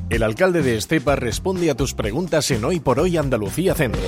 El alcalde de Estepa responde a tus preguntas en Hoy por Hoy Andalucía Centro.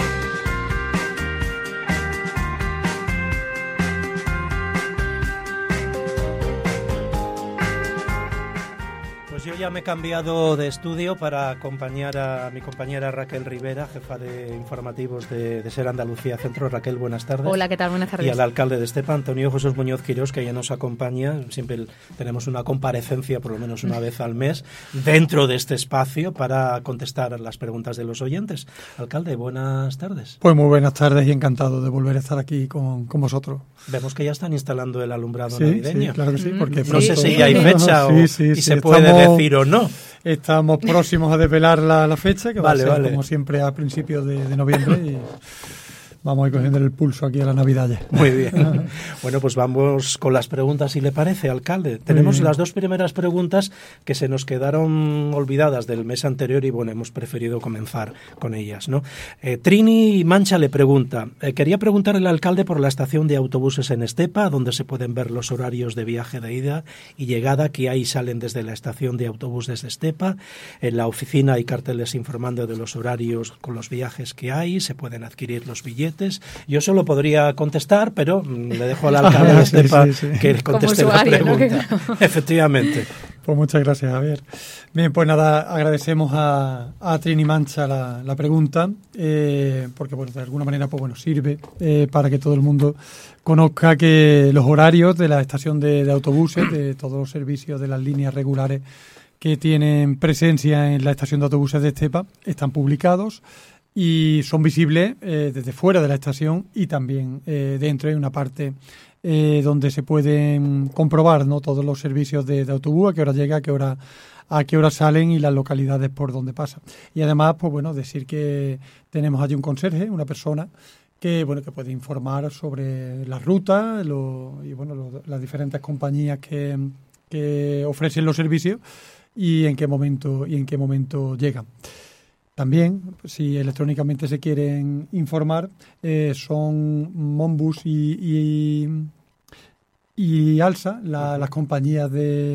Yo ya me he cambiado de estudio para acompañar a mi compañera Raquel Rivera, jefa de informativos de SER Andalucía Centro. Raquel, buenas tardes. Hola, ¿qué tal? Buenas tardes. Y al alcalde de Estepa, Antonio Jesús Muñoz Quirós, que ya nos acompaña. Siempre tenemos una comparecencia, por lo menos una vez al mes, dentro de este espacio para contestar las preguntas de los oyentes. Alcalde, buenas tardes. Pues muy buenas tardes y encantado de volver a estar aquí con vosotros. Vemos que ya están instalando el alumbrado navideño. Sí, claro que sí. Porque no sé si ya hay fecha o si se puede decir o no. Estamos próximos a desvelar la fecha, que va a ser vale. como siempre a principios de noviembre, y vamos a ir cogiendo el pulso aquí a la Navidad ya. Muy bien. Bueno, pues vamos con las preguntas, si le parece, alcalde. Tenemos las dos primeras preguntas que se nos quedaron olvidadas del mes anterior y, bueno, hemos preferido comenzar con ellas, ¿no? Trini Mancha le pregunta, quería preguntarle al alcalde por la estación de autobuses en Estepa, donde se pueden ver los horarios de viaje de ida y llegada que ahí salen desde la estación de autobuses de Estepa. En la oficina hay carteles informando de los horarios con los viajes que hay, se pueden adquirir los billetes. Yo solo podría contestar, pero le dejo al alcalde de Estepa que conteste la pregunta. ¿No? Efectivamente. Pues muchas gracias, Javier. Bien, pues nada, agradecemos a Trini Mancha la pregunta, porque bueno, de alguna manera pues bueno, sirve para que todo el mundo conozca que los horarios de la estación de autobuses, de todos los servicios de las líneas regulares que tienen presencia en la estación de autobuses de Estepa, están publicados y son visibles desde fuera de la estación y también dentro. Hay una parte donde se pueden comprobar, ¿no?, todos los servicios de autobús, a qué hora llega, a qué hora salen y las localidades por donde pasa. Y además, pues bueno, decir que tenemos allí un conserje, una persona que puede informar sobre las rutas las diferentes compañías que ofrecen los servicios y en qué momento llegan. También, si electrónicamente se quieren informar, son Monbus y Alsa, las compañías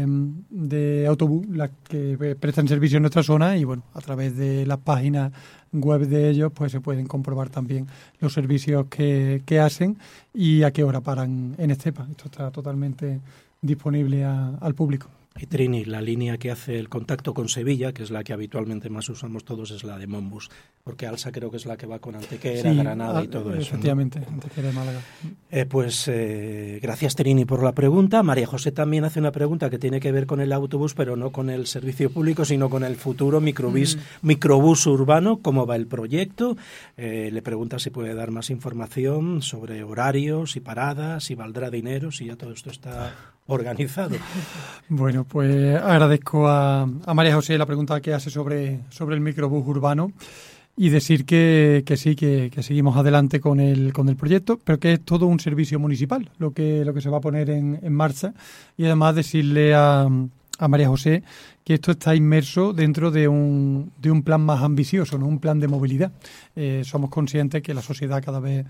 de autobús, las que prestan servicio en nuestra zona, y bueno, a través de las páginas web de ellos pues se pueden comprobar también los servicios que hacen y a qué hora paran en Estepa. Esto está totalmente disponible al público. Y Trini, la línea que hace el contacto con Sevilla, que es la que habitualmente más usamos todos, es la de Monbus, porque Alsa creo que es la que va con Antequera, Granada y todo eso. Efectivamente, ¿no? Antequera de Málaga. Gracias, Trini, por la pregunta. María José también hace una pregunta que tiene que ver con el autobús, pero no con el servicio público, sino con el futuro microbús urbano. ¿Cómo va el proyecto? Le pregunta si puede dar más información sobre horarios y paradas, si valdrá dinero, si ya todo esto está organizado. Bueno, pues agradezco a María José la pregunta que hace sobre el microbús urbano y decir que sí, que seguimos adelante con el proyecto, pero que es todo un servicio municipal lo que se va a poner en marcha, y además decirle a María José que esto está inmerso dentro de un plan más ambicioso, ¿no? Un plan de movilidad. Somos conscientes que la sociedad cada vez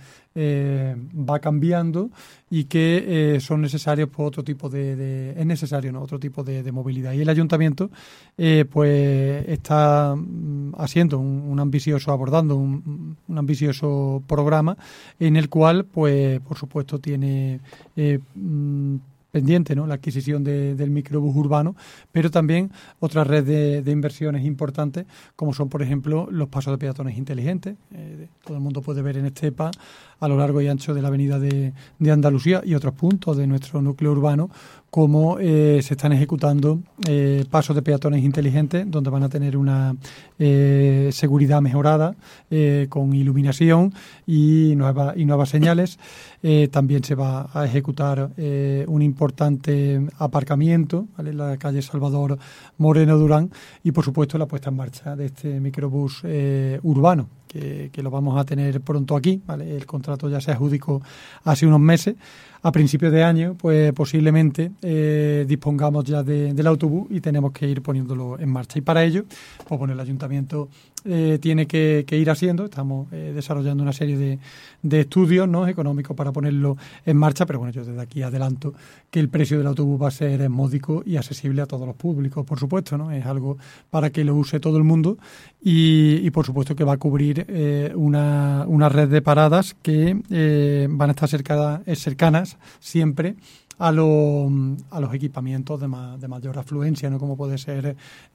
va cambiando y que son necesarios pues, otro tipo de movilidad. Y el ayuntamiento pues está haciendo abordando un ambicioso programa en el cual pues por supuesto tiene pendiente, ¿no?, la adquisición del microbús urbano, pero también otra red de inversiones importantes, como son, por ejemplo, los pasos de peatones inteligentes. Todo el mundo puede ver en Estepa, a lo largo y ancho de la avenida de Andalucía y otros puntos de nuestro núcleo urbano, cómo se están ejecutando pasos de peatones inteligentes, donde van a tener una seguridad mejorada, con iluminación y nuevas señales. También se va a ejecutar un importante aparcamiento, ¿vale?, en la calle Salvador Moreno Durán, y por supuesto la puesta en marcha de este microbús urbano, que lo vamos a tener pronto aquí, ¿vale? El contrato ya se adjudicó hace unos meses. A principios de año, pues posiblemente dispongamos ya del autobús y tenemos que ir poniéndolo en marcha. Y para ello, pues bueno, el ayuntamiento tiene que ir haciendo, estamos desarrollando una serie de estudios, ¿no?, económicos para ponerlo en marcha, pero bueno, yo desde aquí adelanto que el precio del autobús va a ser módico y accesible a todos los públicos, por supuesto, ¿no? Es algo para que lo use todo el mundo y por supuesto que va a cubrir una red de paradas que van a estar cercanas siempre a los equipamientos de mayor afluencia, ¿no?, como puede ser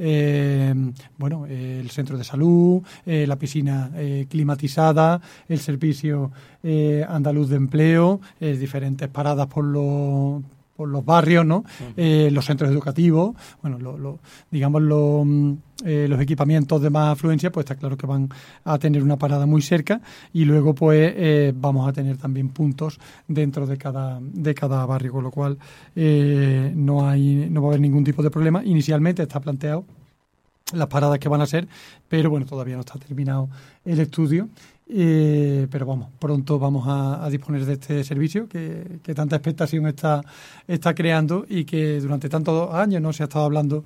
el centro de salud, la piscina climatizada, el servicio andaluz de empleo, diferentes paradas por los barrios, ¿no? Los centros educativos, bueno, los equipamientos de más afluencia, pues está claro que van a tener una parada muy cerca y luego pues vamos a tener también puntos dentro de cada barrio, con lo cual no va a haber ningún tipo de problema. Inicialmente está planteado las paradas que van a ser, pero bueno, todavía no está terminado el estudio. Pero vamos, pronto vamos a disponer de este servicio que tanta expectación está creando y que durante tantos años no se ha estado hablando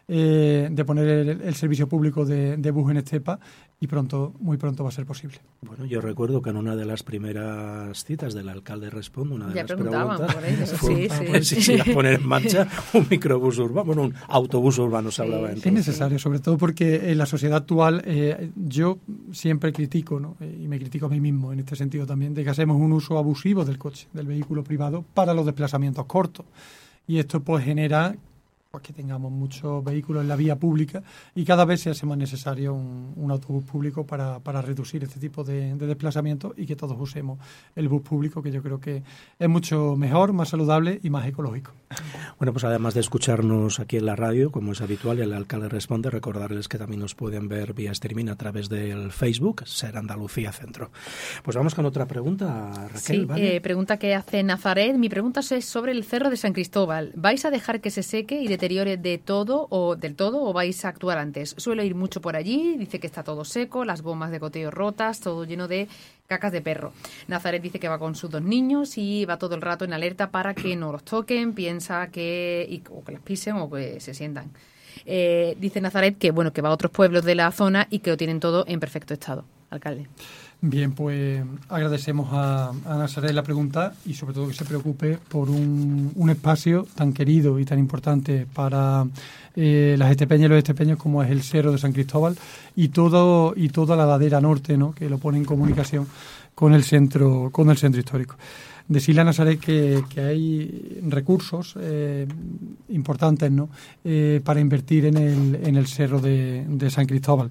de poner el servicio público de bus en Estepa y muy pronto va a ser posible. Bueno, yo recuerdo que en una de las primeras citas del alcalde Responde, una de las preguntas por ello. fue si iba a poner en marcha un microbús urbano, un autobús urbano se hablaba entonces. Es necesario, sobre todo porque en la sociedad actual yo siempre critico, ¿no?, y me critico a mí mismo en este sentido también, de que hacemos un uso abusivo del coche, del vehículo privado para los desplazamientos cortos. Y esto pues genera que tengamos muchos vehículos en la vía pública y cada vez se hace más necesario un autobús público para reducir este tipo de desplazamientos y que todos usemos el bus público, que yo creo que es mucho mejor, más saludable y más ecológico. Bueno, pues además de escucharnos aquí en la radio, como es habitual, el alcalde Responde, recordarles que también nos pueden ver vía streaming a través del Facebook, Ser Andalucía Centro. Pues vamos con otra pregunta, Raquel. Sí, ¿vale? Pregunta que hace Nazaret. Mi pregunta es sobre el Cerro de San Cristóbal. ¿Vais a dejar que se seque y deteriore del todo o vais a actuar antes? Suelo ir mucho por allí, dice que está todo seco, las bombas de goteo rotas, todo lleno de cacas de perro. Nazaret dice que va con sus 2 niños y va todo el rato en alerta para que no los toquen, piensa que o que los pisen o que se sientan. Dice Nazaret que bueno, que va a otros pueblos de la zona y que lo tienen todo en perfecto estado. Alcalde. Bien, pues agradecemos a Nazaret la pregunta y sobre todo que se preocupe por un espacio tan querido y tan importante para las estepeñas y los estepeños como es el Cerro de San Cristóbal y toda la ladera norte, ¿no?, que lo pone en comunicación con el centro histórico. Decirle a Nazaret que hay recursos importantes, ¿no?, para invertir en el Cerro de San Cristóbal.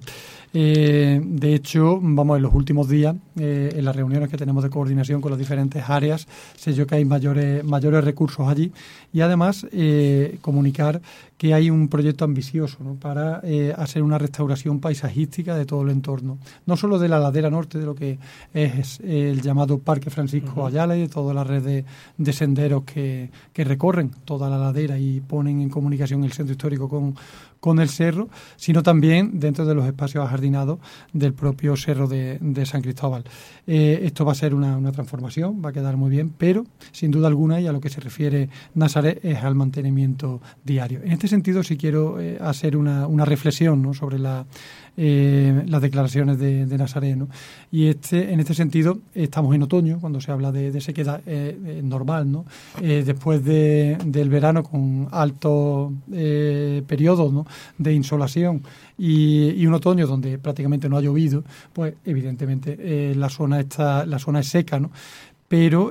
De hecho, en los últimos días, en las reuniones que tenemos de coordinación con las diferentes áreas, sé yo que hay mayores recursos allí y además comunicar que hay un proyecto ambicioso, ¿no?, para hacer una restauración paisajística de todo el entorno, no solo de la ladera norte, de lo que es el llamado Parque Francisco Ayala y de toda la red de senderos que recorren toda la ladera y ponen en comunicación el centro histórico con el cerro, sino también dentro de los espacios ajardinados del propio Cerro de San Cristóbal. Esto va a ser una transformación, va a quedar muy bien, pero sin duda alguna, y a lo que se refiere Nazaret, es al mantenimiento diario. En este sentido, sí quiero hacer una reflexión, ¿no?, sobre las declaraciones de Nazaret, ¿no? Y en este sentido, estamos en otoño, cuando se habla de sequedad normal, ¿no? Después del verano con altos periodos, ¿no?, de insolación y un otoño donde prácticamente no ha llovido, pues evidentemente la zona es seca, ¿no? Pero,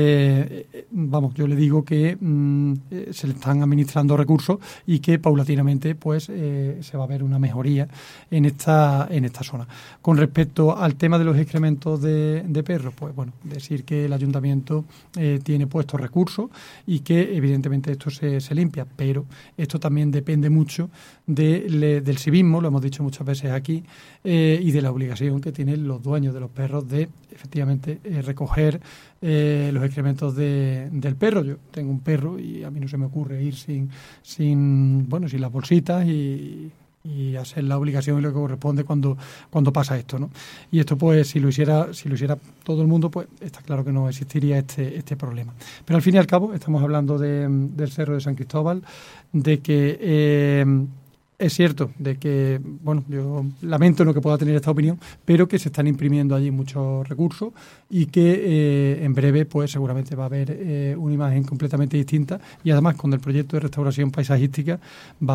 yo le digo que se le están administrando recursos y que paulatinamente pues se va a ver una mejoría en esta zona. Con respecto al tema de los excrementos de perros, pues bueno, decir que el ayuntamiento tiene puestos recursos y que evidentemente esto se limpia, pero esto también depende mucho del civismo, lo hemos dicho muchas veces aquí, y de la obligación que tienen los dueños de los perros de efectivamente recoger los excrementos del perro. Yo tengo un perro y a mí no se me ocurre ir sin las bolsitas y y hacer la obligación y lo que corresponde cuando pasa esto, ¿no? Y esto, pues, si lo hiciera todo el mundo, pues está claro que no existiría este problema. Pero al fin y al cabo estamos hablando del Cerro de San Cristóbal, de que es cierto de que, bueno, yo lamento no que pueda tener esta opinión, pero que se están imprimiendo allí muchos recursos y que en breve, pues seguramente va a haber una imagen completamente distinta, y además con el proyecto de restauración paisajística va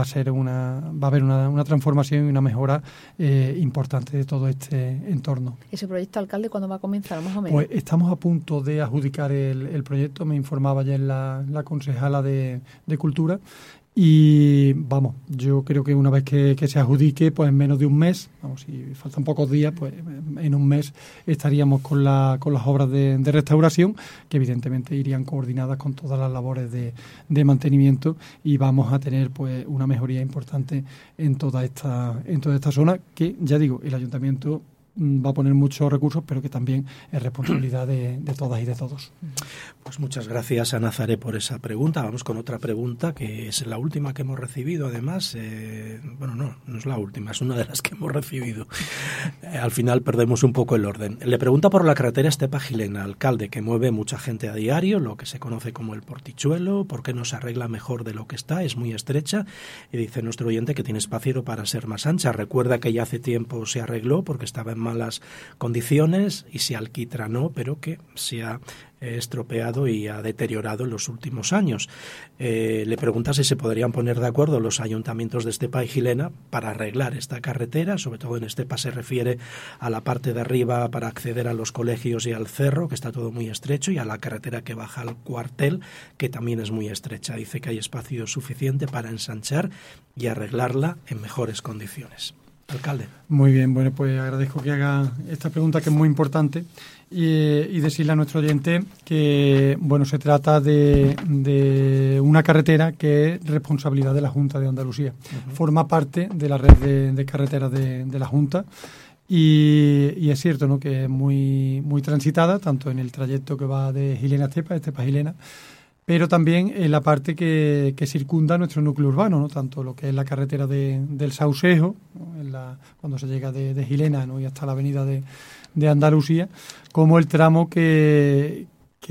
a haber una transformación y una mejora importante de todo este entorno. ¿Ese proyecto, alcalde, cuándo va a comenzar, más o menos? Pues estamos a punto de adjudicar el proyecto, me informaba ayer la concejala de Cultura. Y vamos, yo creo que una vez que se adjudique, pues en menos de un mes, vamos, si faltan pocos días, pues en un mes estaríamos con las obras de restauración, que evidentemente irían coordinadas con todas las labores de mantenimiento, y vamos a tener pues una mejoría importante en toda esta zona, que ya digo, el ayuntamiento va a poner muchos recursos, pero que también es responsabilidad de todas y de todos. Pues muchas gracias a Nazaré por esa pregunta. Vamos con otra pregunta, que es la última que hemos recibido, además. Bueno, no es la última, es una de las que hemos recibido. Al final perdemos un poco el orden. Le pregunta por la carretera Estepa-Gilena, alcalde, que mueve mucha gente a diario, lo que se conoce como el Portichuelo. ¿Por qué no se arregla mejor de lo que está? Es muy estrecha. Y dice nuestro oyente que tiene espacio para ser más ancha. Recuerda que ya hace tiempo se arregló porque estaba en malas condiciones y se alquitranó, pero que se ha estropeado y ha deteriorado en los últimos años. Le pregunta si se podrían poner de acuerdo los ayuntamientos de Estepa y Gilena para arreglar esta carretera. Sobre todo en Estepa se refiere a la parte de arriba para acceder a los colegios y al cerro, que está todo muy estrecho, y a la carretera que baja al cuartel, que también es muy estrecha. Dice que hay espacio suficiente para ensanchar y arreglarla en mejores condiciones. Alcalde. Muy bien, bueno, pues agradezco que haga esta pregunta, que es muy importante, y decirle a nuestro oyente que, bueno, se trata de una carretera que es responsabilidad de la Junta de Andalucía. Uh-huh. Forma parte de la red de carreteras de la Junta, y es cierto, ¿no?, que es muy, muy transitada, tanto en el trayecto que va de Gilena a Estepa, Estepa a Gilena, pero también en la parte que circunda nuestro núcleo urbano, ¿no?, tanto lo que es la carretera del Sausejo, ¿no?, cuando se llega de Gilena, ¿no?, y hasta la avenida de Andalucía, como el tramo que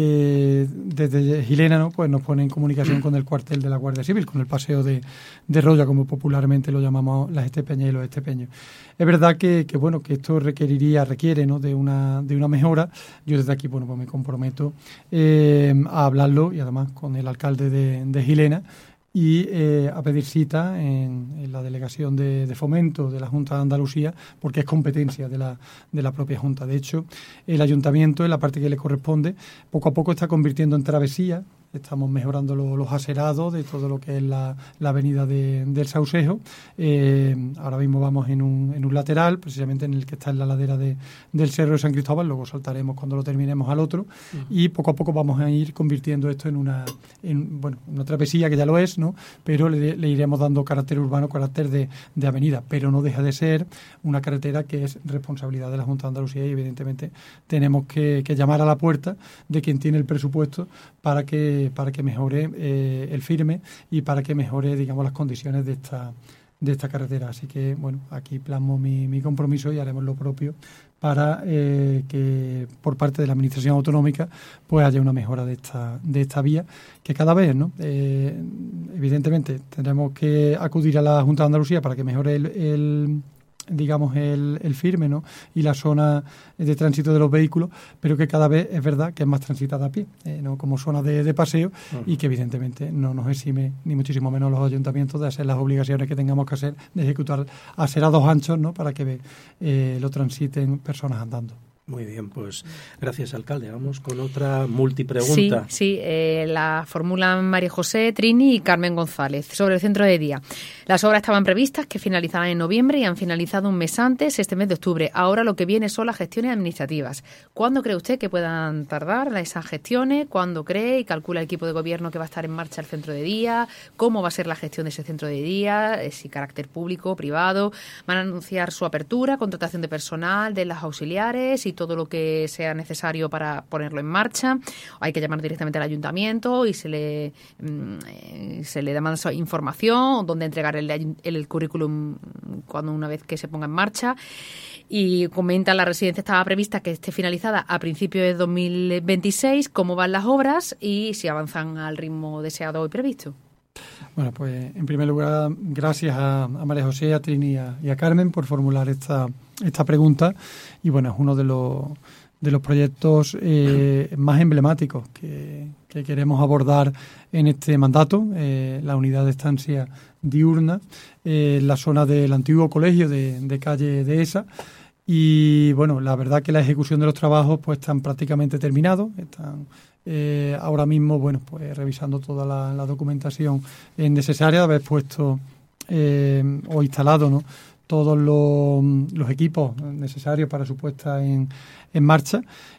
desde Gilena, ¿no?, pues nos pone en comunicación con el cuartel de la Guardia Civil, con el paseo de Roya, como popularmente lo llamamos las estepeñas y los estepeños. Es verdad que bueno, que esto requiere, ¿no?, de una mejora. Yo desde aquí, bueno, pues me comprometo a hablarlo, y además con el alcalde de Gilena, y a pedir cita en la delegación de fomento de la Junta de Andalucía, porque es competencia de la propia Junta. De hecho, el ayuntamiento, en la parte que le corresponde, poco a poco está convirtiendo en travesía. Estamos mejorando los aserados de todo lo que es la avenida del Sausejo. Ahora mismo vamos en un lateral, precisamente en el que está en la ladera del Cerro de San Cristóbal. Luego saltaremos cuando lo terminemos al otro. Uh-huh. Y poco a poco vamos a ir convirtiendo esto en una travesía, que ya lo es, ¿no?, pero le iremos dando carácter urbano, carácter de avenida. Pero no deja de ser una carretera que es responsabilidad de la Junta de Andalucía, y evidentemente tenemos que llamar a la puerta de quien tiene el presupuesto para que mejore el firme y para que mejore, digamos, las condiciones de esta carretera. Así que, bueno, aquí plasmo mi compromiso, y haremos lo propio para que por parte de la Administración Autonómica pues haya una mejora de esta vía, que cada vez, ¿no?, evidentemente tendremos que acudir a la Junta de Andalucía para que mejore el firme, ¿no?, y la zona de tránsito de los vehículos, pero que cada vez es verdad que es más transitada a pie, ¿no?, como zona de paseo. Uh-huh. Y que evidentemente no nos exime ni muchísimo menos los ayuntamientos de hacer las obligaciones que tengamos que hacer, de ejecutar acerados anchos, ¿no?, para que lo transiten personas andando. Muy bien, pues gracias, alcalde. Vamos con otra multipregunta. Sí, la formulan María José, Trini y Carmen González sobre el centro de día. Las obras estaban previstas que finalizaran en noviembre y han finalizado un mes antes, este mes de octubre. Ahora lo que viene son las gestiones administrativas. ¿Cuándo cree usted que puedan tardar esas gestiones? ¿Cuándo cree y calcula el equipo de gobierno que va a estar en marcha el centro de día? ¿Cómo va a ser la gestión de ese centro de día? ¿Si carácter público, privado? ¿Van a anunciar su apertura, contratación de personal, de las auxiliares y todo lo que sea necesario para ponerlo en marcha? Hay que llamar directamente al ayuntamiento y se le da más información, dónde entregar el currículum cuando una vez que se ponga en marcha. Y comenta, la residencia estaba prevista que esté finalizada a principios de 2026. ¿Cómo van las obras y si avanzan al ritmo deseado y previsto? Bueno, pues en primer lugar, gracias a María José, a Trini y a Carmen por formular esta pregunta. Y bueno, es uno de los proyectos más emblemáticos que queremos abordar en este mandato, la unidad de estancia diurna, la zona del antiguo colegio de calle Dehesa. Y bueno, la verdad que la ejecución de los trabajos pues están prácticamente terminados, están ahora mismo, bueno, pues revisando toda la documentación necesaria de haber puesto o instalado, ¿no?, todos los equipos necesarios para su puesta en marcha.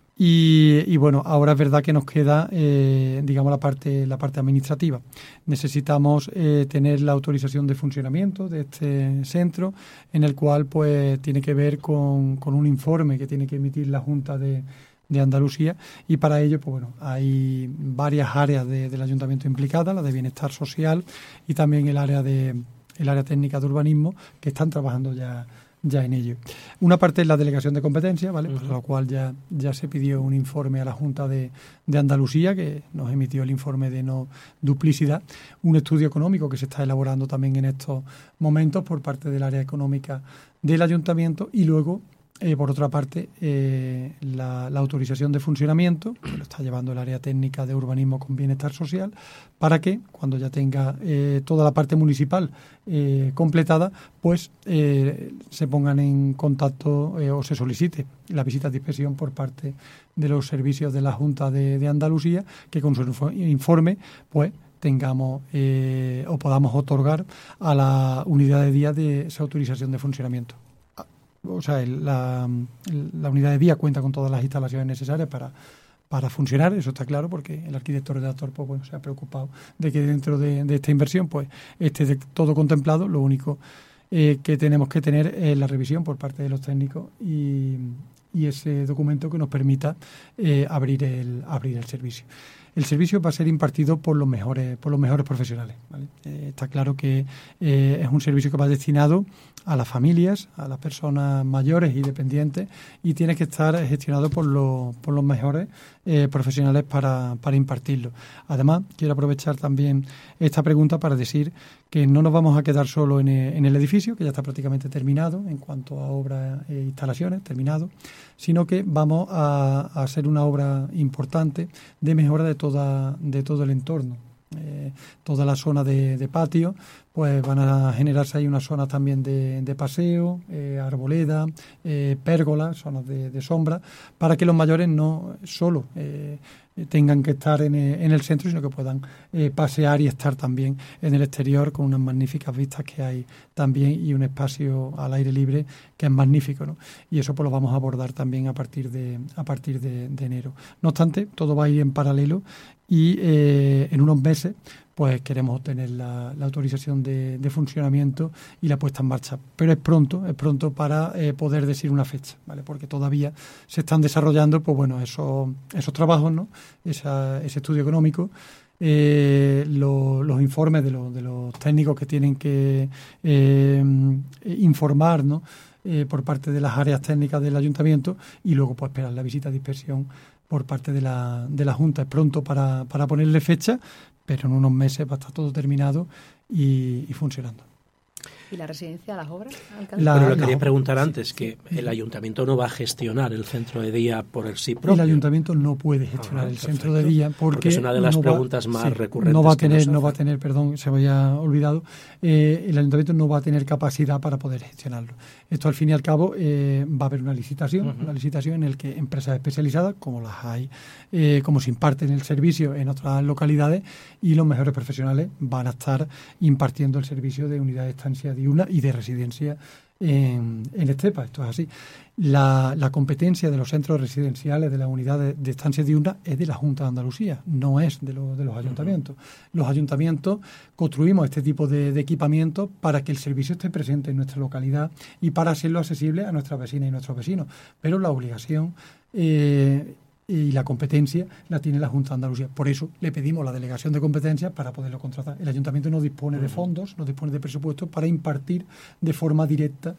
Y bueno, ahora es verdad que nos queda, digamos, la parte administrativa. Necesitamos tener la autorización de funcionamiento de este centro, en el cual pues tiene que ver con un informe que tiene que emitir la Junta de Andalucía, y para ello pues bueno, hay varias áreas del ayuntamiento implicadas, la de bienestar social y también el área técnica de urbanismo, que están trabajando ya en ello. Una parte es la delegación de competencia, ¿vale? Por lo cual ya se pidió un informe a la Junta de Andalucía, que nos emitió el informe de no duplicidad, un estudio económico que se está elaborando también en estos momentos por parte del área económica del ayuntamiento, y luego por otra parte, la autorización de funcionamiento, que lo está llevando el área técnica de urbanismo con bienestar social, para que cuando ya tenga toda la parte municipal completada, pues se pongan en contacto o se solicite la visita de inspección por parte de los servicios de la Junta de Andalucía, que con su informe pues tengamos o podamos otorgar a la unidad de día de esa autorización de funcionamiento. O sea, la unidad de día cuenta con todas las instalaciones necesarias para funcionar, eso está claro, porque el arquitecto redactor pues, bueno, se ha preocupado de que dentro de esta inversión pues esté todo contemplado. Lo único que tenemos que tener es la revisión por parte de los técnicos y ese documento que nos permita abrir el servicio. El servicio va a ser impartido por los mejores profesionales, ¿vale? Está claro que es un servicio que va destinado a las familias, a las personas mayores y dependientes, y tiene que estar gestionado por los mejores profesionales para impartirlo. Además, quiero aprovechar también esta pregunta para decir que no nos vamos a quedar solo en el edificio, que ya está prácticamente terminado en cuanto a obras e instalaciones, terminado, sino que vamos a hacer una obra importante de mejora de todo el entorno. Toda la zona de patio, pues van a generarse ahí unas zonas también de paseo, arboleda, pérgolas, zonas de sombra, para que los mayores no solo tengan que estar en el centro, sino que puedan pasear y estar también en el exterior con unas magníficas vistas que hay también y un espacio al aire libre que es magnífico, ¿no? Y eso pues lo vamos a abordar también a partir de enero. No obstante, todo va a ir en paralelo y en unos meses pues queremos obtener la autorización de funcionamiento y la puesta en marcha. Pero es pronto para poder decir una fecha, ¿vale? Porque todavía se están desarrollando pues bueno, esos trabajos, ¿no? Ese estudio económico, los informes de los técnicos que tienen que informar, ¿no? Por parte de las áreas técnicas del ayuntamiento, y luego pues esperar la visita de inspección por parte de la Junta. Es pronto para ponerle fecha, pero en unos meses va a estar todo terminado y funcionando. ¿Y la residencia, las obras, alcalde? Pero lo quería preguntar antes, que el ayuntamiento no va a gestionar el centro de día por el sí propio. El ayuntamiento no puede gestionar el centro de día porque es una de las preguntas más recurrentes. No va a tener, perdón, se me había olvidado, el ayuntamiento no va a tener capacidad para poder gestionarlo. Esto al fin y al cabo va a haber una licitación en la que empresas especializadas, como las hay, como se imparten el servicio en otras localidades, y los mejores profesionales van a estar impartiendo el servicio de unidad de estancia diurna y de residencia en Estepa. Esto es así. La competencia de los centros residenciales, de las unidades de estancia diurna, es de la Junta de Andalucía, no es de los ayuntamientos. Los ayuntamientos construimos este tipo de equipamientos para que el servicio esté presente en nuestra localidad y para hacerlo accesible a nuestras vecinas y nuestros vecinos. Pero la obligación y la competencia la tiene la Junta de Andalucía. Por eso le pedimos la delegación de competencias para poderlo contratar. El Ayuntamiento no dispone de fondos, no dispone de presupuestos para impartir de forma directa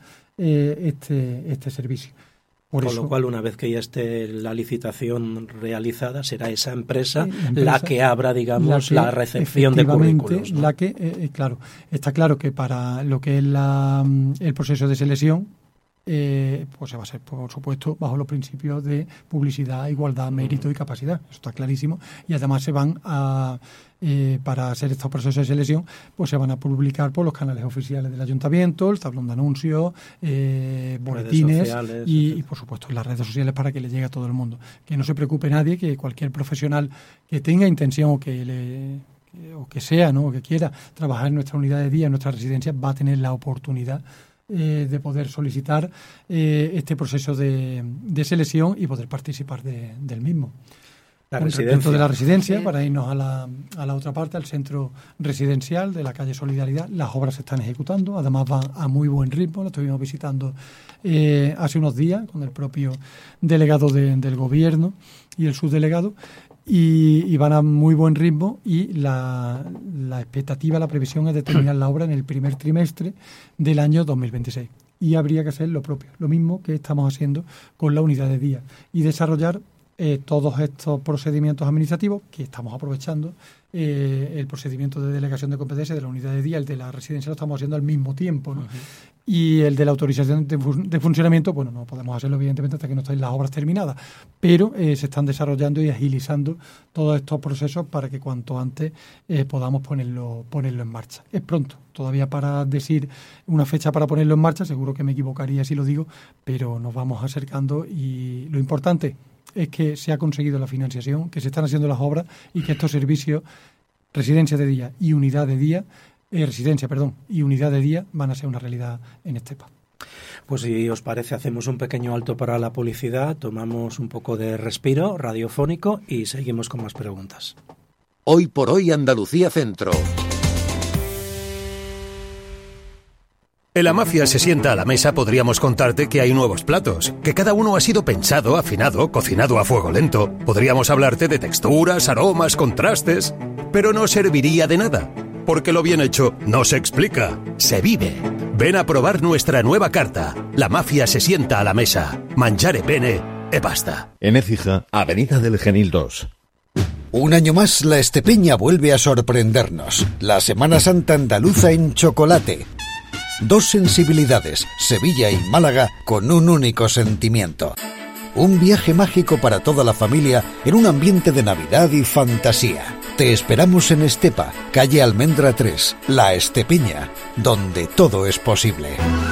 este servicio. Con lo cual, una vez que ya esté la licitación realizada, será esa empresa la que abra, digamos, la recepción de currículos, ¿no? Claro, está claro que para lo que es el proceso de selección, pues se va a hacer, por supuesto, bajo los principios de publicidad, igualdad, mérito y capacidad. Eso está clarísimo. Y además se van a, para hacer estos procesos de selección, pues se van a publicar por los canales oficiales del Ayuntamiento, el tablón de anuncios, boletines y, por supuesto, las redes sociales para que le llegue a todo el mundo. Que no se preocupe nadie, que cualquier profesional que tenga intención o que sea, ¿no?, o que quiera trabajar en nuestra unidad de día, en nuestra residencia, va a tener la oportunidad de poder solicitar este proceso de selección y poder participar del mismo. Respecto de la residencia, para irnos a la otra parte, al centro residencial de la calle Solidaridad, las obras se están ejecutando, además van a muy buen ritmo. Lo estuvimos visitando hace unos días con el propio delegado del Gobierno y el subdelegado, y van a muy buen ritmo, y la expectativa, la previsión es de terminar la obra en el primer trimestre del año 2026. Y habría que hacer lo propio, lo mismo que estamos haciendo con la unidad de día, y desarrollar todos estos procedimientos administrativos que estamos aprovechando. El procedimiento de delegación de competencia de la unidad de día, el de la residencia, lo estamos haciendo al mismo tiempo, ¿no? Uh-huh. Y el de la autorización de funcionamiento, bueno, no podemos hacerlo evidentemente hasta que no estén las obras terminadas, pero se están desarrollando y agilizando todos estos procesos para que cuanto antes podamos ponerlo en marcha. Es pronto todavía para decir una fecha para ponerlo en marcha, seguro que me equivocaría si lo digo, pero nos vamos acercando, y lo importante es que se ha conseguido la financiación, que se están haciendo las obras y que estos servicios, residencia de día y unidad de día, y unidad de día van a ser una realidad en Estepa. Pues si os parece, hacemos un pequeño alto para la publicidad, tomamos un poco de respiro radiofónico y seguimos con más preguntas. Hoy por hoy Andalucía Centro. En La Mafia se sienta a la mesa podríamos contarte que hay nuevos platos, que cada uno ha sido pensado, afinado, cocinado a fuego lento. Podríamos hablarte de texturas, aromas, contrastes, pero no serviría de nada, porque lo bien hecho no se explica, se vive. Ven a probar nuestra nueva carta. La Mafia se sienta a la mesa. Mangiare bene e basta. En Écija, Avenida del Genil 2. Un año más, la Estepeña vuelve a sorprendernos. La Semana Santa andaluza en chocolate. Dos sensibilidades, Sevilla y Málaga, con un único sentimiento. Un viaje mágico para toda la familia en un ambiente de Navidad y fantasía. Te esperamos en Estepa, calle Almendra 3, La Estepeña, donde todo es posible.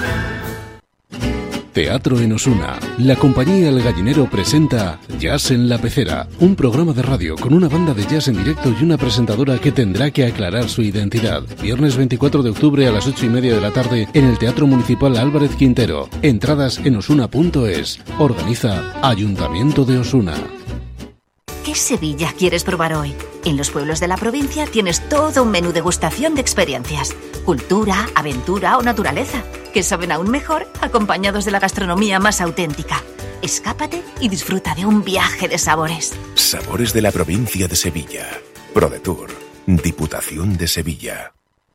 Teatro en Osuna. La compañía El Gallinero presenta Jazz en la Pecera, un programa de radio con una banda de jazz en directo y una presentadora que tendrá que aclarar su identidad. Viernes 24 de octubre a las 8:30 de la tarde en el Teatro Municipal Álvarez Quintero. Entradas en osuna.es. Organiza Ayuntamiento de Osuna. ¿Qué Sevilla quieres probar hoy? En los pueblos de la provincia tienes todo un menú degustación de experiencias. Cultura, aventura o naturaleza, que saben aún mejor acompañados de la gastronomía más auténtica. Escápate y disfruta de un viaje de sabores. Sabores de la provincia de Sevilla. ProDetour, Diputación de Sevilla.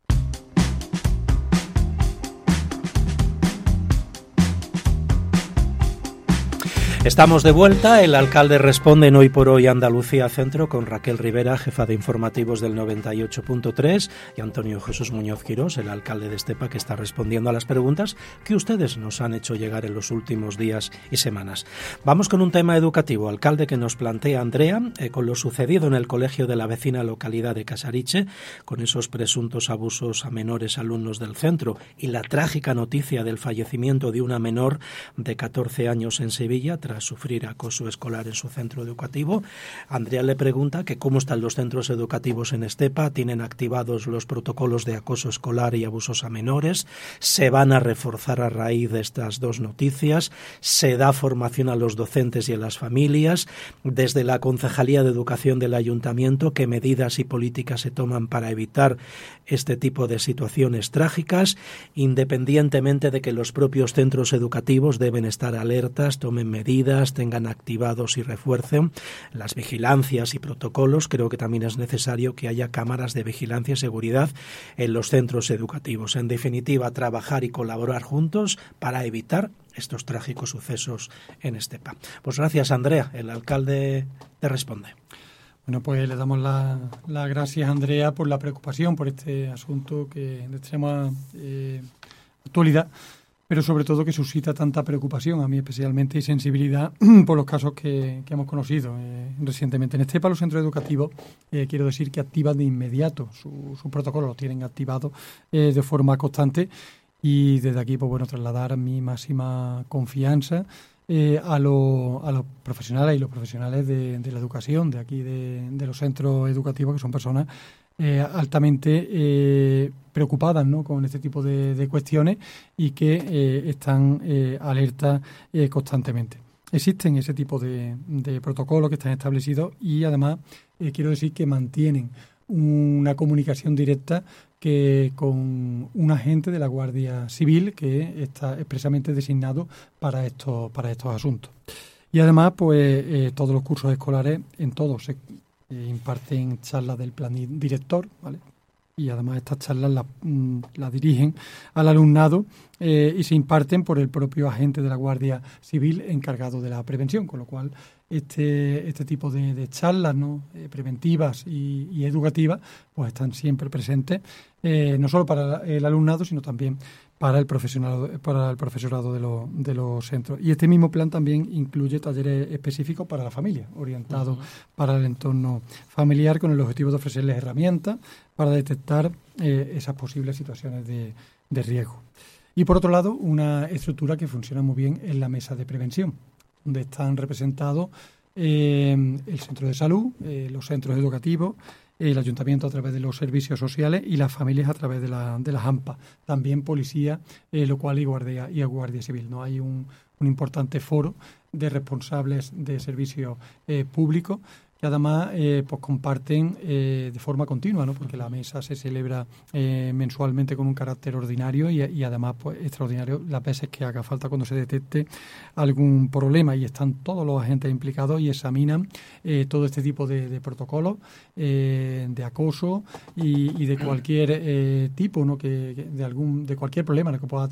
Estamos de vuelta, el alcalde responde en Hoy por Hoy Andalucía Centro con Raquel Rivera, jefa de informativos del 98.3, y Antonio Jesús Muñoz Quirós, el alcalde de Estepa, que está respondiendo a las preguntas que ustedes nos han hecho llegar en los últimos días y semanas. Vamos con un tema educativo, alcalde, que nos plantea Andrea, con lo sucedido en el colegio de la vecina localidad de Casariche, con esos presuntos abusos a menores alumnos del centro y la trágica noticia del fallecimiento de una menor de 14 años en Sevilla tras sufrir acoso escolar en su centro educativo. Andrea le pregunta que cómo están los centros educativos en Estepa, tienen activados los protocolos de acoso escolar y abusos a menores, se van a reforzar a raíz de estas dos noticias, se da formación a los docentes y a las familias, desde la Concejalía de Educación del Ayuntamiento, qué medidas y políticas se toman para evitar este tipo de situaciones trágicas, independientemente de que los propios centros educativos deben estar alertas, tomen medidas medidas, tengan activados y refuercen las vigilancias y protocolos. Creo que también es necesario que haya cámaras de vigilancia y seguridad en los centros educativos. En definitiva, trabajar y colaborar juntos para evitar estos trágicos sucesos en Estepa. Pues gracias, Andrea. El alcalde te responde. Bueno, pues le damos las gracias a Andrea por la preocupación por este asunto que de extrema actualidad, pero sobre todo que suscita tanta preocupación, a mí especialmente, y sensibilidad por los casos que hemos conocido recientemente. En Estepa, los centros educativos, quiero decir que activan de inmediato su protocolo, lo tienen activado de forma constante, y desde aquí, pues bueno, trasladar mi máxima confianza a los profesionales y los profesionales de la educación de aquí, de los centros educativos, que son personas altamente preocupadas, ¿no?, con este tipo de cuestiones, y que están alertas constantemente. Existen ese tipo de protocolos que están establecidos, y además quiero decir que mantienen una comunicación directa con un agente de la Guardia Civil que está expresamente designado para estos asuntos. Y además, pues todos los cursos escolares, en todos se imparten charlas del plan director, ¿vale? Y además estas charlas las dirigen al alumnado y se imparten por el propio agente de la Guardia Civil encargado de la prevención, con lo cual este tipo de charlas, ¿no?, preventivas y educativas, pues están siempre presentes, no solo para el alumnado, sino también para el profesorado de los centros. Y este mismo plan también incluye talleres específicos para la familia, orientados para el entorno familiar, con el objetivo de ofrecerles herramientas para detectar esas posibles situaciones de riesgo. Y por otro lado, una estructura que funciona muy bien es la mesa de prevención, donde están representados el centro de salud, los centros educativos, el ayuntamiento a través de los servicios sociales y las familias a través de las AMPA. También policía local y guardia civil, ¿no? Hay un importante foro de responsables de servicios públicos que además pues comparten de forma continua, ¿no?, porque la mesa se celebra mensualmente con un carácter ordinario y además pues extraordinario las veces que haga falta cuando se detecte algún problema, y están todos los agentes implicados y examinan todo este tipo de protocolos de acoso y de cualquier tipo, ¿no?, de cualquier problema, ¿no?, que pueda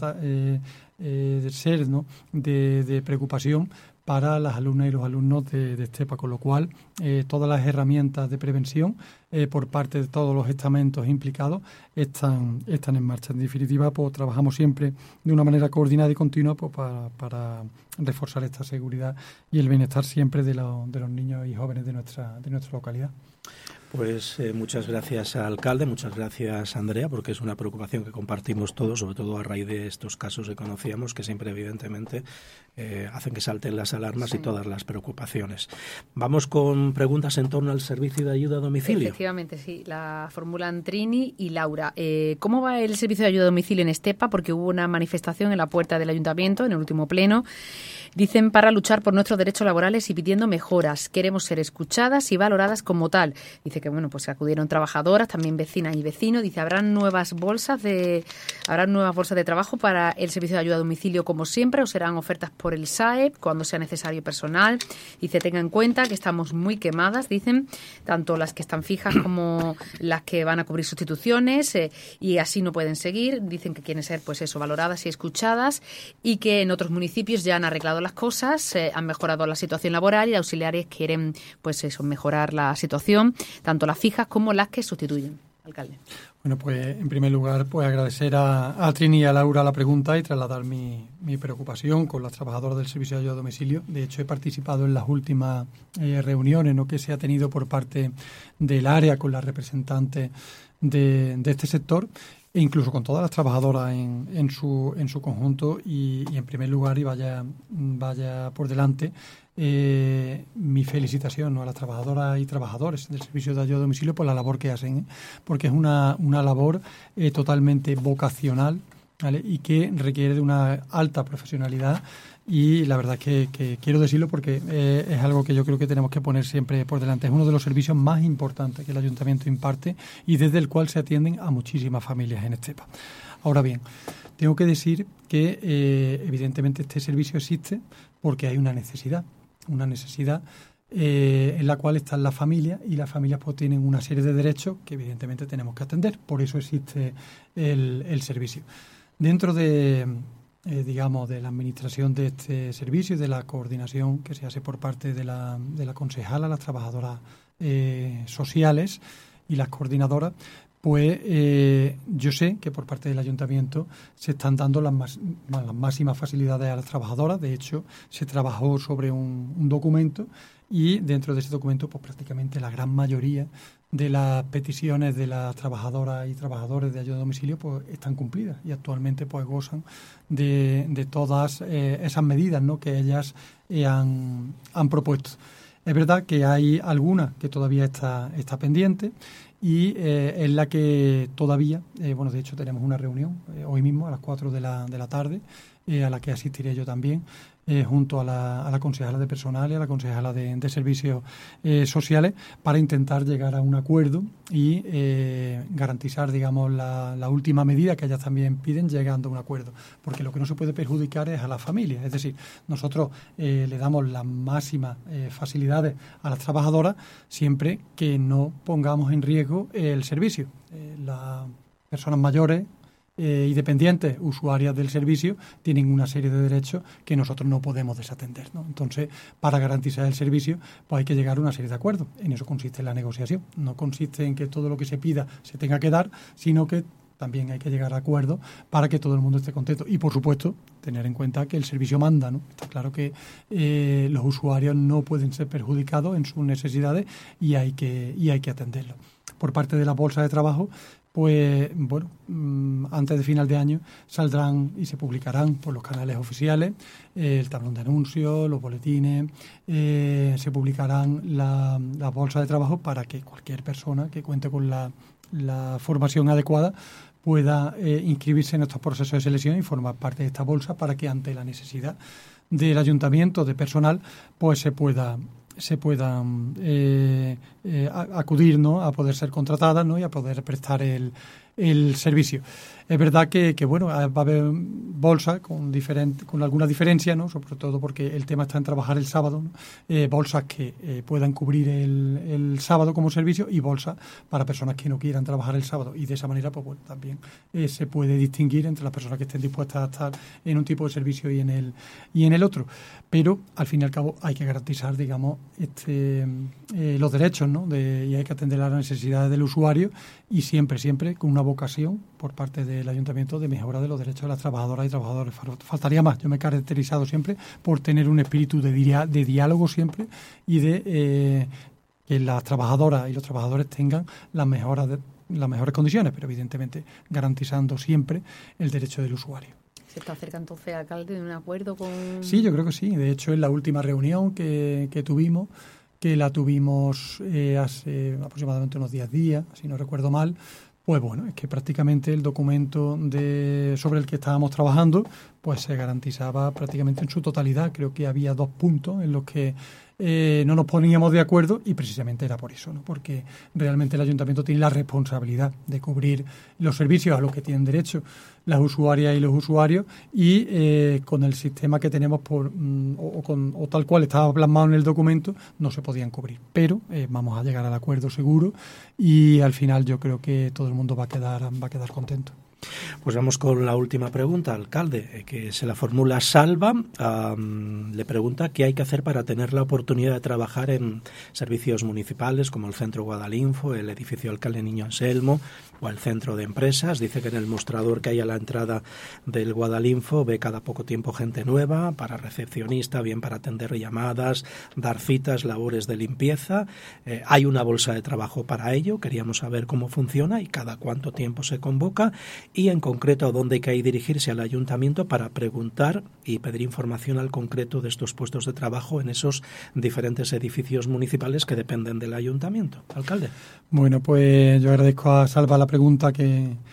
ser, ¿no?, de preocupación para las alumnas y los alumnos de Estepa, con lo cual todas las herramientas de prevención por parte de todos los estamentos implicados están en marcha. En definitiva, pues trabajamos siempre de una manera coordinada y continua, pues, para reforzar esta seguridad y el bienestar siempre de los niños y jóvenes de nuestra localidad. Pues muchas gracias, alcalde, muchas gracias, Andrea, porque es una preocupación que compartimos todos, sobre todo a raíz de estos casos que conocíamos, que siempre evidentemente hacen que salten las alarmas, sí, y todas las preocupaciones. Vamos con preguntas en torno al servicio de ayuda a domicilio. Efectivamente, sí, la formulan Trini y Laura. ¿Cómo va el servicio de ayuda a domicilio en Estepa? Porque hubo una manifestación en la puerta del ayuntamiento en el último pleno. Dicen, para luchar por nuestros derechos laborales y pidiendo mejoras. Queremos ser escuchadas y valoradas como tal. Dice que, bueno, pues acudieron trabajadoras, también vecinas y vecinos. Dice, habrán nuevas bolsas de trabajo para el servicio de ayuda a domicilio como siempre, o serán ofertas por el SAE cuando sea necesario personal. Dice, tengan en cuenta que estamos muy quemadas, dicen, tanto las que están fijas como las que van a cubrir sustituciones, y así no pueden seguir. Dicen que quieren ser, pues eso, valoradas y escuchadas, y que en otros municipios ya han arreglado las cosas, han mejorado la situación laboral, y los auxiliares quieren, pues eso, mejorar la situación, tanto las fijas como las que sustituyen. Alcalde. Bueno, pues en primer lugar, pues agradecer a Trini y a Laura la pregunta y trasladar mi preocupación con las trabajadoras del servicio de ayuda a domicilio. De hecho, he participado en las últimas reuniones, ¿no?, que se ha tenido por parte del área con las representantes de este sector, e incluso con todas las trabajadoras en su conjunto, y en primer lugar, y vaya por delante, mi felicitación, ¿no?, a las trabajadoras y trabajadores del servicio de ayuda a domicilio por la labor que hacen, porque es una labor totalmente vocacional, ¿vale? Y que requiere de una alta profesionalidad. Y la verdad es que quiero decirlo porque es algo que yo creo que tenemos que poner siempre por delante. Es uno de los servicios más importantes que el Ayuntamiento imparte y desde el cual se atienden a muchísimas familias en Estepa. Ahora bien, tengo que decir que evidentemente este servicio existe porque hay una necesidad en la cual están las familias, y las familias pues tienen una serie de derechos que evidentemente tenemos que atender. Por eso existe el servicio. Dentro de la administración de este servicio y de la coordinación que se hace por parte de la concejala, las trabajadoras sociales y las coordinadoras, pues yo sé que por parte del Ayuntamiento se están dando las máximas facilidades a las trabajadoras. De hecho, se trabajó sobre un documento, y dentro de ese documento pues prácticamente la gran mayoría de las peticiones de las trabajadoras y trabajadores de ayuda a domicilio pues están cumplidas, y actualmente pues gozan de todas esas medidas, ¿no?, que ellas han propuesto. Es verdad que hay alguna que todavía está pendiente, y en la que todavía, de hecho tenemos una reunión hoy mismo a las 4 de la tarde, a la que asistiré yo también, junto a la concejala de personal y a la concejala de servicios sociales, para intentar llegar a un acuerdo y garantizar, digamos, la última medida que ellas también piden, llegando a un acuerdo. Porque lo que no se puede perjudicar es a las familias. Es decir, nosotros le damos las máximas facilidades a las trabajadoras siempre que no pongamos en riesgo el servicio. Las personas mayores y dependientes, usuarias del servicio, tienen una serie de derechos que nosotros no podemos desatender, ¿no? Entonces, para garantizar el servicio, pues hay que llegar a una serie de acuerdos. En eso consiste la negociación. No consiste en que todo lo que se pida se tenga que dar, sino que también hay que llegar a acuerdos para que todo el mundo esté contento. Y, por supuesto, tener en cuenta que el servicio manda, ¿no? Está claro que los usuarios no pueden ser perjudicados en sus necesidades, y hay que atenderlo. Por parte de la bolsa de trabajo, pues antes de final de año saldrán y se publicarán por los canales oficiales el tablón de anuncios, los boletines, se publicarán las bolsas de trabajo para que cualquier persona que cuente con la formación adecuada pueda inscribirse en estos procesos de selección y formar parte de esta bolsa, para que ante la necesidad del Ayuntamiento de personal pues se puedan acudir, ¿no?, a poder ser contratadas, ¿no?, y a poder prestar el servicio. Es verdad que va a haber bolsas con alguna diferencia, ¿no?, sobre todo porque el tema está en trabajar el sábado, ¿no? Bolsas que puedan cubrir el sábado como servicio, y bolsas para personas que no quieran trabajar el sábado, y de esa manera pues también se puede distinguir entre las personas que estén dispuestas a estar en un tipo de servicio y en el otro. Pero al fin y al cabo hay que garantizar, digamos, los derechos, ¿no?, y hay que atender a las necesidades del usuario, y siempre con una vocación por parte del Ayuntamiento de mejora de los derechos de las trabajadoras y trabajadores. Faltaría más. Yo me he caracterizado siempre por tener un espíritu de diálogo siempre, y de que las trabajadoras y los trabajadores tengan las mejores condiciones, pero evidentemente garantizando siempre el derecho del usuario. ¿Se está cerca entonces, alcalde, de un acuerdo con...? Sí, yo creo que sí. De hecho, en la última reunión que tuvimos, hace aproximadamente unos 10 días, si no recuerdo mal, pues es que prácticamente el documento sobre el que estábamos trabajando pues se garantizaba prácticamente en su totalidad. Creo que había 2 puntos en los que no nos poníamos de acuerdo, y precisamente era por eso, ¿no?, porque realmente el Ayuntamiento tiene la responsabilidad de cubrir los servicios a los que tienen derecho las usuarias y los usuarios, y con el sistema que tenemos o tal cual estaba plasmado en el documento no se podían cubrir. Pero vamos a llegar al acuerdo seguro, y al final yo creo que todo el mundo va a quedar contento. Pues vamos con la última pregunta, alcalde, que se la formula Salva. Le pregunta qué hay que hacer para tener la oportunidad de trabajar en servicios municipales como el Centro Guadalinfo, el edificio Alcalde Niño Anselmo o el Centro de Empresas. Dice que en el mostrador que hay a la entrada del Guadalinfo ve cada poco tiempo gente nueva, para recepcionista, bien para atender llamadas, dar citas, labores de limpieza. Hay una bolsa de trabajo para ello. Queríamos saber cómo funciona y cada cuánto tiempo se convoca, y en concreto a dónde hay que dirigirse al Ayuntamiento para preguntar y pedir información al concreto de estos puestos de trabajo en esos diferentes edificios municipales que dependen del Ayuntamiento. Alcalde. Bueno, pues yo agradezco a Salva la pregunta que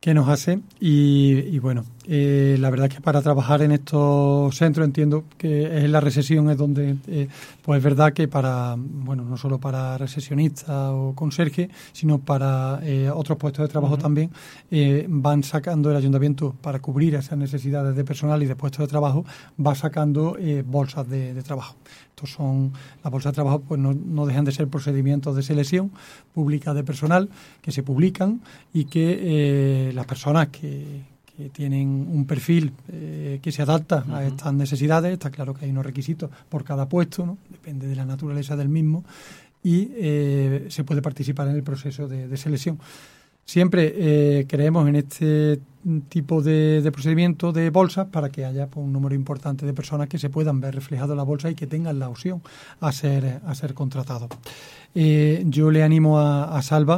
nos hace y bueno, la verdad es que para trabajar en estos centros entiendo que es la recesión es donde pues es verdad que para, bueno, no solo para recesionistas o conserje, sino para otros puestos de trabajo también, van sacando el ayuntamiento para cubrir esas necesidades de personal y de puestos de trabajo, va sacando bolsas de trabajo. Estos son las bolsas de trabajo, pues no dejan de ser procedimientos de selección pública de personal que se publican y que las personas que tienen un perfil que se adapta a estas necesidades, está claro que hay unos requisitos por cada puesto, ¿no? Depende de la naturaleza del mismo, y se puede participar en el proceso de selección. Siempre creemos en este tipo de procedimiento de bolsas para que haya pues, un número importante de personas que se puedan ver reflejados en la bolsa y que tengan la opción a ser contratados. Yo le animo a Salva,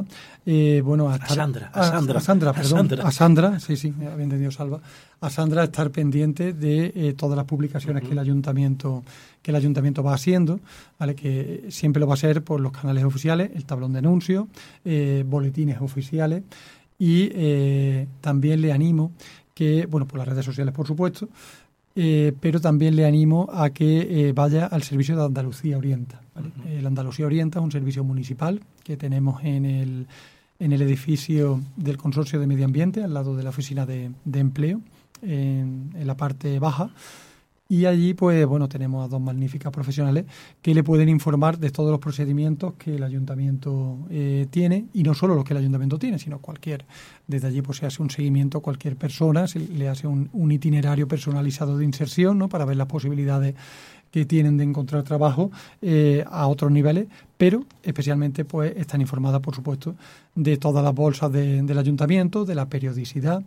a Sandra, sí, me había entendido Salva, a Sandra a estar pendiente de todas las publicaciones que el ayuntamiento va haciendo, ¿vale? Que siempre lo va a hacer por los canales oficiales, el tablón de anuncios, boletines oficiales y también le animo que, bueno, por las redes sociales por supuesto, pero también le animo a que vaya al servicio de Andalucía Orienta, ¿vale? El Andalucía Orienta es un servicio municipal que tenemos en el edificio del Consorcio de Medio Ambiente, al lado de la oficina de empleo, en la parte baja. Y allí, pues bueno, tenemos a dos magníficas profesionales que le pueden informar de todos los procedimientos que el ayuntamiento tiene, y no solo los que el ayuntamiento tiene, sino cualquier. Desde allí pues se hace un seguimiento a cualquier persona, se le hace un itinerario personalizado de inserción, ¿no? Para ver las posibilidades que tienen de encontrar trabajo a otros niveles, pero especialmente pues están informadas, por supuesto, de todas las bolsas del ayuntamiento, de la periodicidad,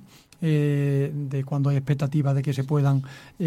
de cuando hay expectativa de que se puedan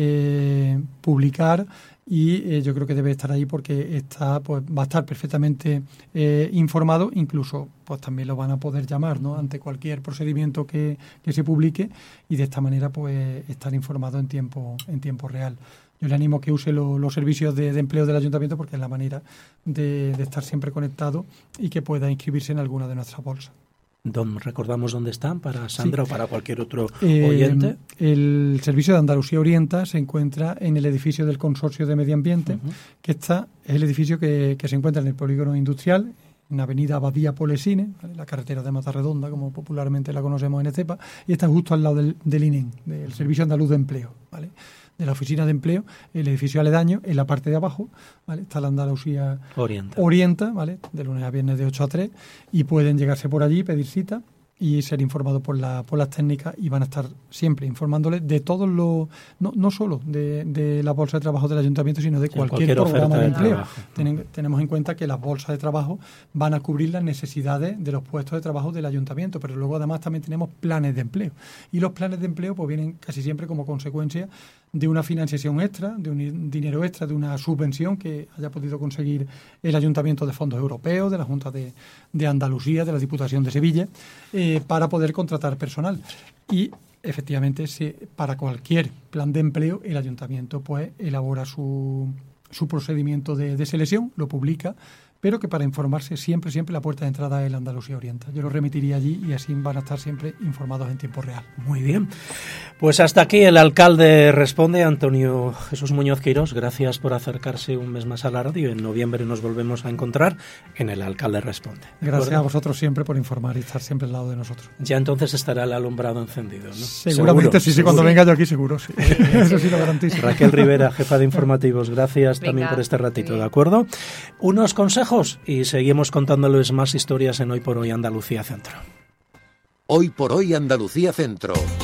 publicar, y yo creo que debe estar ahí porque va a estar perfectamente informado, incluso pues también lo van a poder llamar, ¿no? Ante cualquier procedimiento que se publique, y de esta manera pues estar informado en tiempo real. Yo le animo a que use los servicios de empleo del ayuntamiento porque es la manera de estar siempre conectado y que pueda inscribirse en alguna de nuestras bolsas. ¿Recordamos dónde están para Sandra o para cualquier otro oyente? El servicio de Andalucía Orienta se encuentra en el edificio del Consorcio de Medio Ambiente, que es el edificio que se encuentra en el polígono industrial, en Avenida Abadía Polesine, ¿vale? La carretera de Matarredonda, como popularmente la conocemos en Estepa, y está justo al lado del INEM, del Servicio Andaluz de Empleo, ¿vale? De la oficina de empleo, el edificio aledaño, en la parte de abajo, ¿vale? Está la Andalucía Orienta, ¿vale? De lunes a viernes de 8 a 3, y pueden llegarse por allí, pedir cita y ser informados por las técnicas, y van a estar siempre informándoles de todos los, no solo de la bolsa de trabajo del ayuntamiento, sino de cualquier programa de empleo. Tenemos en cuenta que las bolsas de trabajo van a cubrir las necesidades de los puestos de trabajo del ayuntamiento, pero luego además también tenemos planes de empleo, y los planes de empleo pues vienen casi siempre como consecuencia de una financiación extra, de un dinero extra, de una subvención que haya podido conseguir el ayuntamiento de fondos europeos, de la Junta de Andalucía, de la Diputación de Sevilla, para poder contratar personal. Y efectivamente, para cualquier plan de empleo, el ayuntamiento pues elabora su procedimiento de selección, lo publica, pero que para informarse siempre la puerta de entrada es el Andalucía Orienta. Yo lo remitiría allí y así van a estar siempre informados en tiempo real. Muy bien. Pues hasta aquí el alcalde responde, Antonio Jesús Muñoz Quirós. Gracias por acercarse un mes más a la radio. En noviembre nos volvemos a encontrar en el alcalde responde. Gracias a vosotros siempre por informar y estar siempre al lado de nosotros. Ya entonces estará el alumbrado encendido, ¿no? Seguramente sí, cuando venga yo aquí seguro, sí. Eso sí lo garantizo. Raquel Rivera, jefa de informativos, gracias también por este ratito, ¿de acuerdo? Unos consejos y seguimos contándoles más historias en Hoy por Hoy Andalucía Centro. Hoy por Hoy Andalucía Centro.